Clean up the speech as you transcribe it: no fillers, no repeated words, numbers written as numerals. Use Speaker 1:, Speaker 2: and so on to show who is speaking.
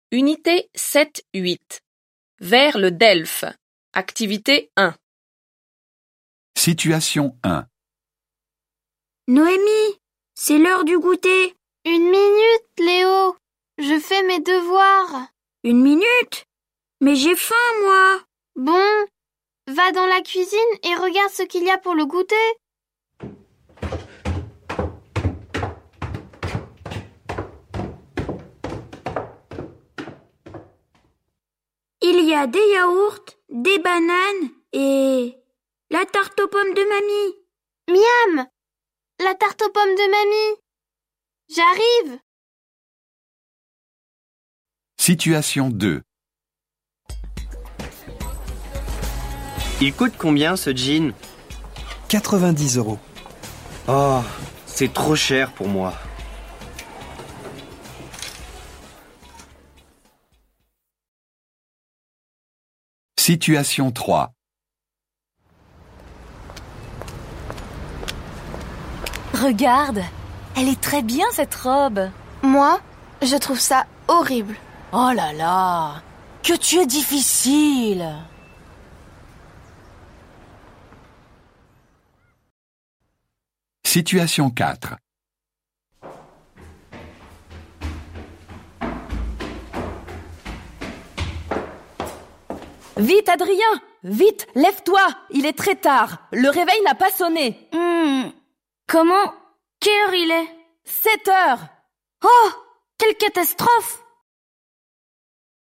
Speaker 1: Unité 7-8. Vers le DELF. Activité 1.
Speaker 2: Situation 1.
Speaker 3: Noémie, c'est l'heure du goûter.
Speaker 4: 1 minute, Léo. Je fais mes devoirs.
Speaker 3: 1 minute? Mais j'ai faim, moi.
Speaker 4: Bon, va dans la cuisine et regarde ce qu'il y a pour le goûter.
Speaker 3: Il y a des yaourts, des bananes et la tarte aux pommes de mamie.
Speaker 4: Miam! La tarte aux pommes de mamie. J'arrive.
Speaker 2: Situation 2.
Speaker 5: Il coûte combien ce jean ?
Speaker 6: 90 €.
Speaker 5: Oh, c'est trop cher pour moi.
Speaker 2: Situation 3.
Speaker 7: Regarde, elle est très bien cette robe.
Speaker 4: Moi, je trouve ça horrible.
Speaker 7: Oh là là, que tu es difficile.
Speaker 2: Situation 4.
Speaker 7: Vite Adrien, vite, lève-toi, il est très tard. Le réveil n'a pas sonné.
Speaker 4: Comment? Quelle heure il est?
Speaker 7: 7 heures.
Speaker 4: Oh, quelle catastrophe!